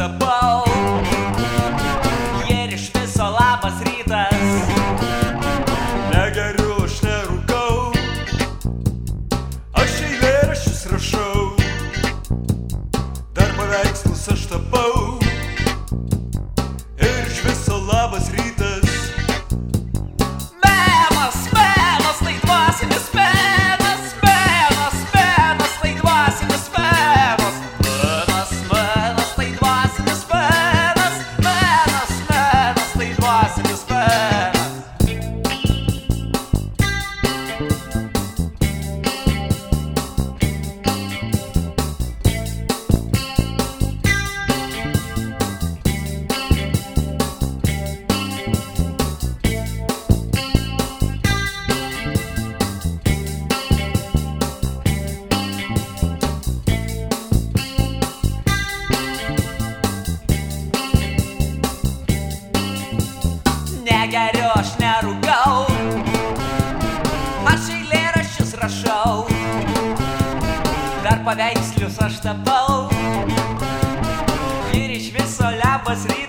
tapau. Ir iš viso labas rytas. Negeriu, aš nerūkau. Aš eilėraščius rašau. Dar paveikslus aš tapau. Ir iš viso labas rytas. Menas, menas, tai dvasinis menas. Menas, menas, tai dvasinis menas. Menas, menas, tai dvasinis menas. Menas, menas, tai dvasinis menas. Negeriu, aš nerūkau. Aš eilėraščius rašau. Dar paveikslius aš tapau. Ir iš viso labas rytas.